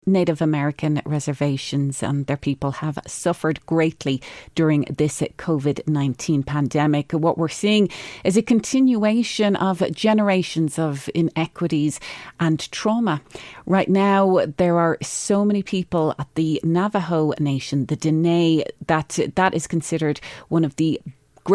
Native American reservations and their people have suffered greatly during this COVID-19 pandemic. What we're seeing is a continuation of generations of inequities and trauma. Right now, there are so many people at the Navajo Nation, the Dene, that is considered one of the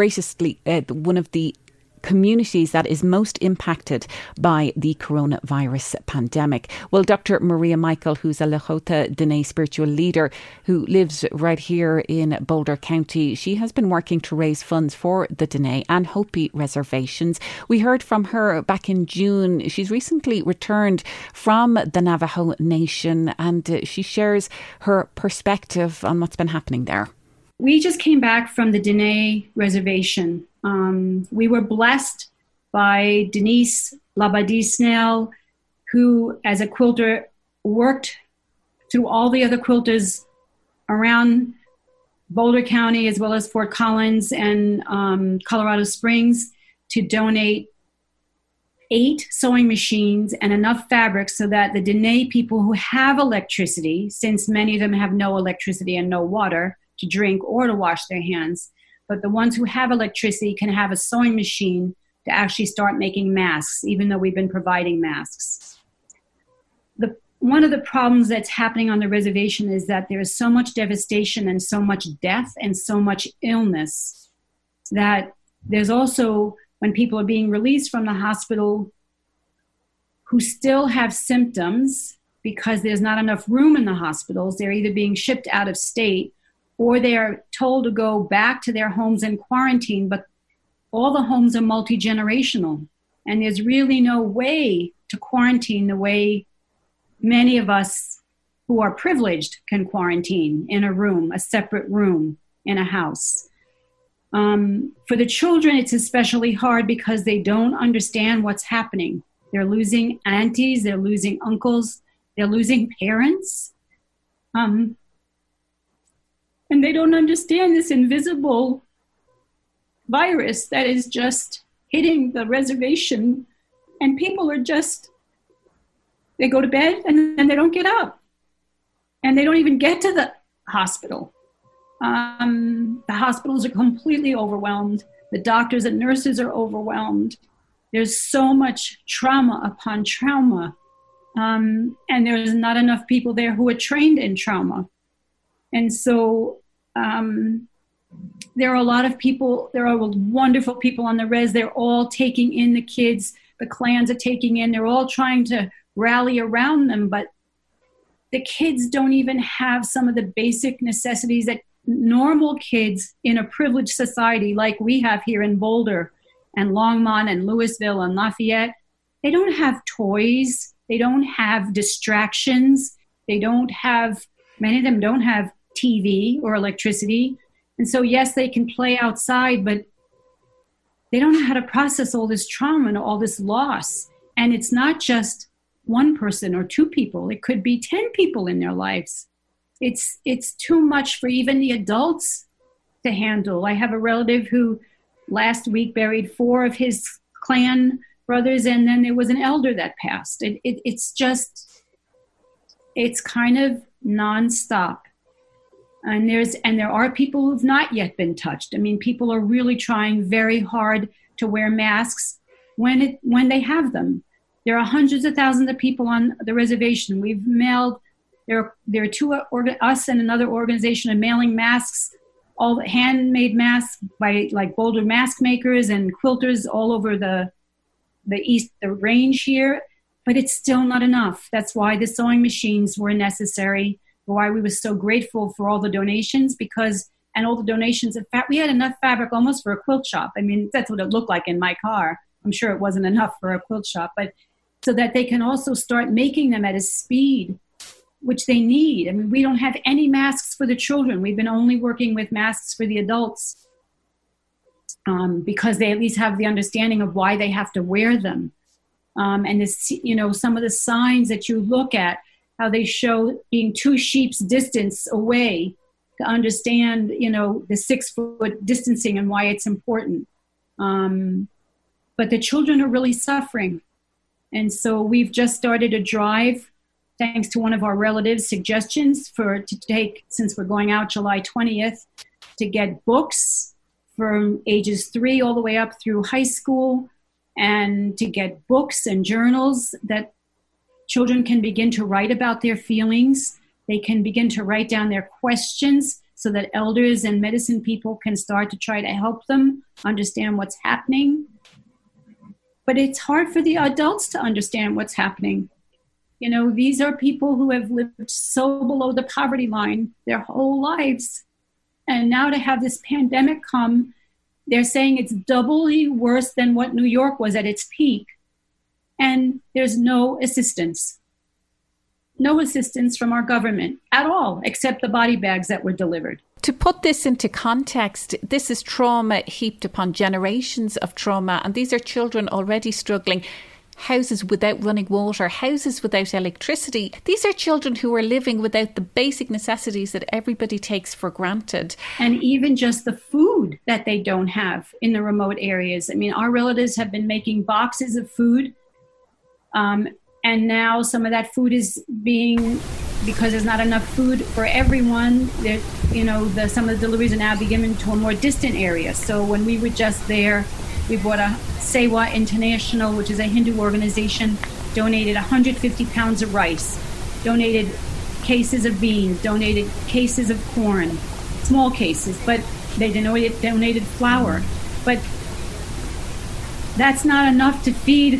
communities that is most impacted by the coronavirus pandemic. Well, Dr. Maria Michael, who's a Lakota Dene spiritual leader who lives right here in Boulder County, she has been working to raise funds for the Dene and Hopi reservations. We heard from her back in June. She's recently returned from the Navajo Nation and she shares her perspective on what's been happening there. We just came back from the Dene reservation. We were blessed by Denise Labadie-Snell, who, as a quilter, worked through all the other quilters around Boulder County, as well as Fort Collins and Colorado Springs, to donate 8 sewing machines and enough fabric so that the Dene people who have electricity, since many of them have no electricity and no water to drink or to wash their hands, but the ones who have electricity can have a sewing machine to actually start making masks, even though we've been providing masks. One of the problems that's happening on the reservation is that there is so much devastation and so much death and so much illness that there's also, when people are being released from the hospital who still have symptoms because there's not enough room in the hospitals, they're either being shipped out of state or they are told to go back to their homes and quarantine, but all the homes are multi-generational. And there's really no way to quarantine the way many of us who are privileged can quarantine in a room, a separate room in a house. For the children, it's especially hard because they don't understand what's happening. They're losing aunties, they're losing uncles, they're losing parents. And they don't understand this invisible virus that is just hitting the reservation. And people are just, they go to bed and then they don't get up. And they don't even get to the hospital. The hospitals are completely overwhelmed. The doctors and nurses are overwhelmed. There's so much trauma upon trauma. And there's not enough people there who are trained in trauma. And so there are a lot of people, there are wonderful people on the res. They're all taking in the kids. The clans are taking in. They're all trying to rally around them. But the kids don't even have some of the basic necessities that normal kids in a privileged society like we have here in Boulder and Longmont and Louisville and Lafayette, they don't have toys. They don't have distractions. Many of them don't have TV or electricity. And so, yes, they can play outside, but they don't know how to process all this trauma and all this loss. And it's not just one person or 2 people. It could be 10 people in their lives. It's too much for even the adults to handle. I have a relative who last week buried 4 of his clan brothers, and then there was an elder that passed. It's kind of nonstop. And there are people who've not yet been touched. I mean, people are really trying very hard to wear masks when they have them. There are hundreds of thousands of people on the reservation. We've mailed. There are 2 us and another organization are mailing masks, all the handmade masks by like Boulder mask makers and quilters all over the range here. But it's still not enough. That's why the sewing machines were necessary. Why we were so grateful for all the donations and all the donations. In fact, we had enough fabric almost for a quilt shop. I mean, that's what it looked like in my car. I'm sure it wasn't enough for a quilt shop, but so that they can also start making them at a speed which they need. I mean, we don't have any masks for the children. We've been only working with masks for the adults because they at least have the understanding of why they have to wear them. And this, some of the signs that you look at, how they show being 2 sheep's distance away to understand, the 6-foot distancing and why it's important. But the children are really suffering. And so we've just started a drive thanks to one of our relatives' suggestions to take, since we're going out July 20th, to get books from ages 3 all the way up through high school, and to get books and journals that children can begin to write about their feelings. They can begin to write down their questions so that elders and medicine people can start to try to help them understand what's happening. But it's hard for the adults to understand what's happening. You know, these are people who have lived so below the poverty line their whole lives. And now to have this pandemic come, they're saying it's doubly worse than what New York was at its peak. And there's no assistance. No assistance from our government at all, except the body bags that were delivered. To put this into context, this is trauma heaped upon generations of trauma, and these are children already struggling. Houses without running water, houses without electricity. These are children who are living without the basic necessities that everybody takes for granted. And even just the food that they don't have in the remote areas. I mean, our relatives have been making boxes of food, and now some of that food is being, because there's not enough food for everyone, some of the deliveries are now being given to a more distant area. So when we were just there, we bought a Sewa International, which is a Hindu organization, donated 150 pounds of rice, donated cases of beans, donated cases of corn, small cases, but they donated flour. But that's not enough to feed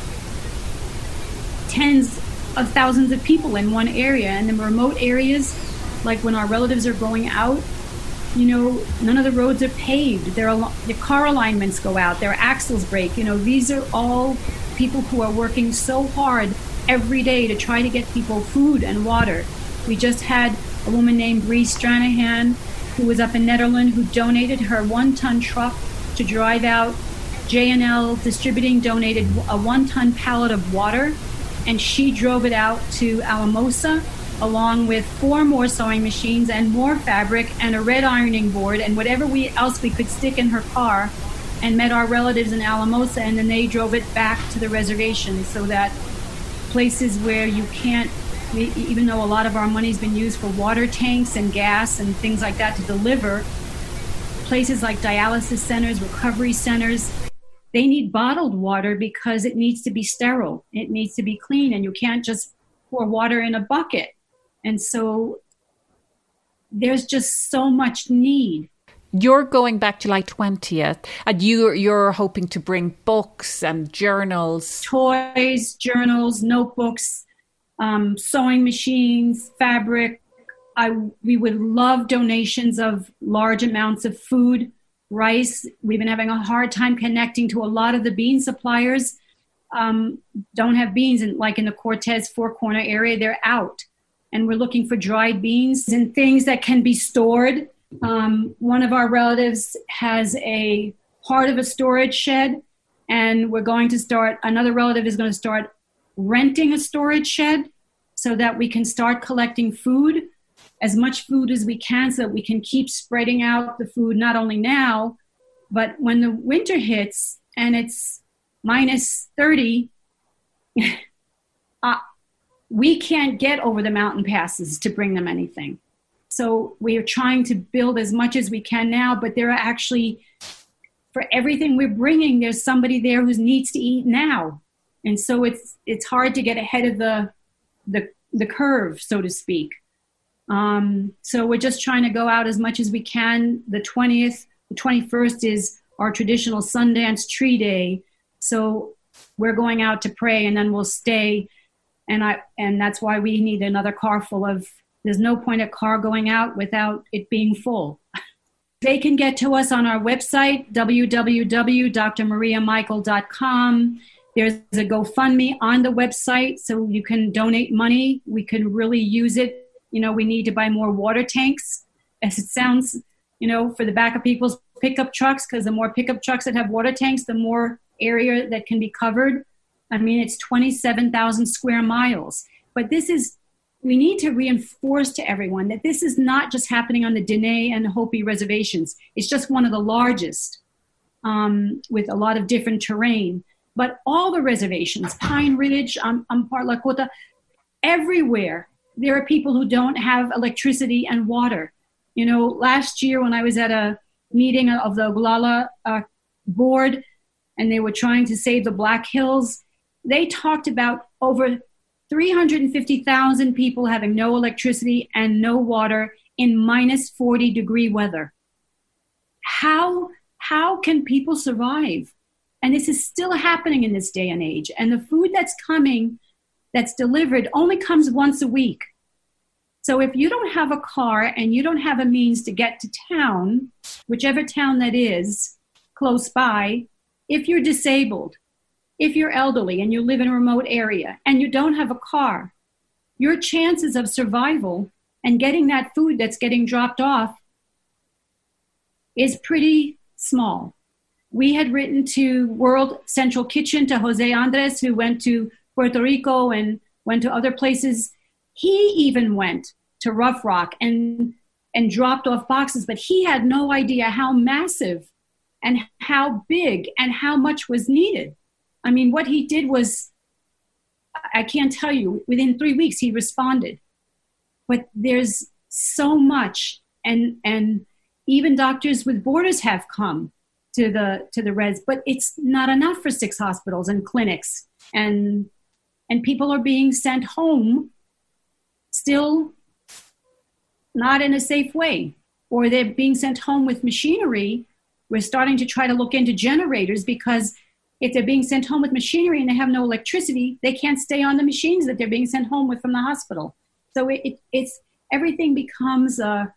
tens of thousands of people in one area. And in remote areas, like when our relatives are going out, none of the roads are paved. The car alignments go out. Their axles break. These are all people who are working so hard every day to try to get people food and water. We just had a woman named Bree Stranahan, who was up in Netherlands, who donated her 1-ton truck to drive out. J&L Distributing donated a 1-ton pallet of water, and she drove it out to Alamosa, along with 4 more sewing machines and more fabric and a red ironing board and whatever else we could stick in her car, and met our relatives in Alamosa, and then they drove it back to the reservation, so that places where you can't, even though a lot of our money's been used for water tanks and gas and things like that to deliver, places like dialysis centers, recovery centers, they need bottled water because it needs to be sterile. It needs to be clean, and you can't just pour water in a bucket. And so there's just so much need. You're going back July 20th, and you're hoping to bring books and journals. Toys, journals, notebooks, sewing machines, fabric. We would love donations of large amounts of food, rice. We've been having a hard time connecting to a lot of the bean suppliers. Don't have beans, like in the Cortez Four Corner area, they're out. And we're looking for dried beans and things that can be stored. One of our relatives has a part of a storage shed, and another relative is going to start renting a storage shed so that we can start collecting food, as much food as we can, so that we can keep spreading out the food, not only now, but when the winter hits and it's minus 30, we can't get over the mountain passes to bring them anything. So we are trying to build as much as we can now, but there are actually, for everything we're bringing, there's somebody there who needs to eat now. And so it's hard to get ahead of the curve, so to speak. So we're just trying to go out as much as we can. The 20th, the 21st is our traditional Sundance Tree Day. So we're going out to pray, and then we'll stay. And that's why we need another car full of, there's no point a car going out without it being full. They can get to us on our website, www.drmariamichael.com. There's a GoFundMe on the website, so you can donate money. We can really use it. We need to buy more water tanks, as it sounds, for the back of people's pickup trucks, because the more pickup trucks that have water tanks, the more area that can be covered. I mean, it's 27,000 square miles. But we need to reinforce to everyone that this is not just happening on the Dene and Hopi reservations. It's just one of the largest, with a lot of different terrain. But all the reservations, Pine Ridge, Part Lakota, everywhere there are people who don't have electricity and water. You know, last year when I was at a meeting of the Oglala board and they were trying to save the Black Hills, they talked about over 350,000 people having no electricity and no water in minus 40-degree weather. How can people survive? And this is still happening in this day and age. And the food that's coming, that's delivered, only comes once a week. So if you don't have a car and you don't have a means to get to town, whichever town that is, close by, if you're disabled, if you're elderly and you live in a remote area and you don't have a car, your chances of survival and getting that food that's getting dropped off is pretty small. We had written to World Central Kitchen, to Jose Andres, who went to Puerto Rico and went to other places. He even went to Rough Rock and dropped off boxes, but he had no idea how massive and how big and how much was needed. I mean, what he did was, I can't tell you, within 3 weeks he responded. But there's so much, and even Doctors with Borders have come to the res, but it's not enough for 6 hospitals and clinics, and people are being sent home still not in a safe way, or they're being sent home with machinery. We're starting to try to look into generators, because if they're being sent home with machinery and they have no electricity, they can't stay on the machines that they're being sent home with from the hospital. So it's everything becomes a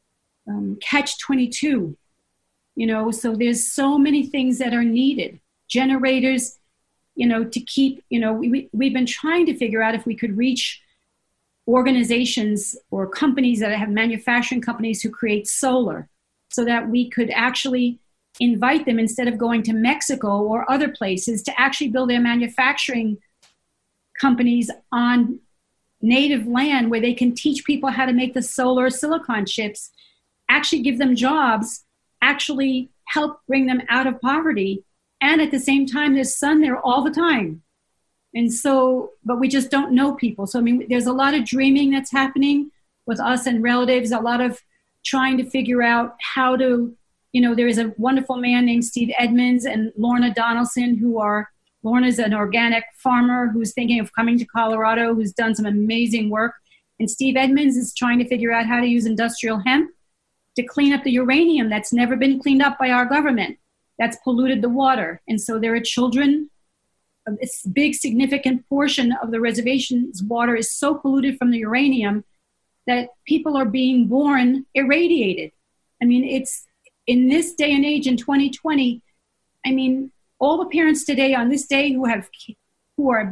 catch-22, you know. So there's so many things that are needed. Generators, you know, to keep, you know, we've been trying to figure out if we could reach organizations or companies that have manufacturing companies who create solar, so that we could actually invite them, instead of going to Mexico or other places, to actually build their manufacturing companies on native land where they can teach people how to make the solar silicon chips, actually give them jobs, actually help bring them out of poverty. And at the same time, there's sun there all the time. And so, but we just don't know people. So, I mean, there's a lot of dreaming that's happening with us and relatives, a lot of trying to figure out how to, you know, there is a wonderful man named Steve Edmonds and Lorna Donaldson, Lorna's an organic farmer who's thinking of coming to Colorado, who's done some amazing work. And Steve Edmonds is trying to figure out how to use industrial hemp to clean up the uranium that's never been cleaned up by our government, that's polluted the water. And so there are children, a big significant portion of the reservation's water is so polluted from the uranium that people are being born irradiated. I mean, it's in this day and age in 2020, I mean, all the parents today on this day who are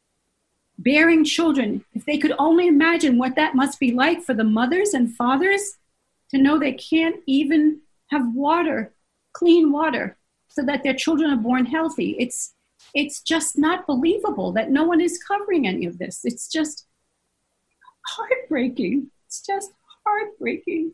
bearing children, if they could only imagine what that must be like for the mothers and fathers to know they can't even have water, clean water, so that their children are born healthy. It's just not believable that no one is covering any of this. It's just heartbreaking. It's just heartbreaking.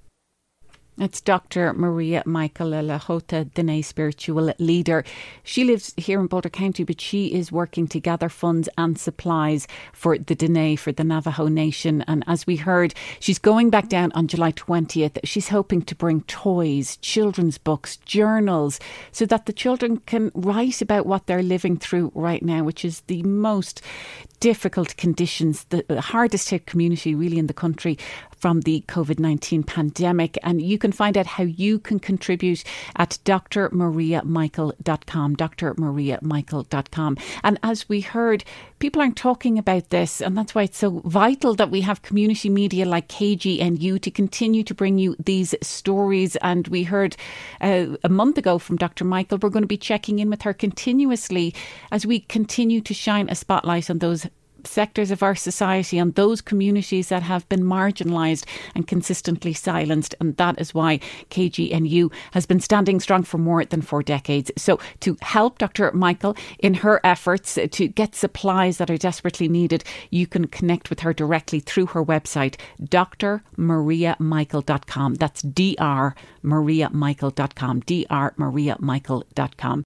It's Dr. Maria Michael, a Lakota Dene spiritual leader. She lives here in Boulder County, but she is working to gather funds and supplies for the Dene, for the Navajo Nation. And as we heard, she's going back down on July 20th. She's hoping to bring toys, children's books, journals, so that the children can write about what they're living through right now, which is the most difficult conditions, the hardest hit community really in the country from the COVID-19 pandemic. And you can find out how you can contribute at drmariamichael.com, drmariamichael.com. And as we heard, people aren't talking about this, and that's why it's so vital that we have community media like KGNU to continue to bring you these stories. And we heard a month ago from Dr. Michael. We're going to be checking in with her continuously as we continue to shine a spotlight on those sectors of our society, on those communities that have been marginalised and consistently silenced. And that is why KGNU has been standing strong for more than 4 decades. So to help Dr. Michael in her efforts to get supplies that are desperately needed, you can connect with her directly through her website, drmariamichael.com. That's drmariamichael.com, drmariamichael.com.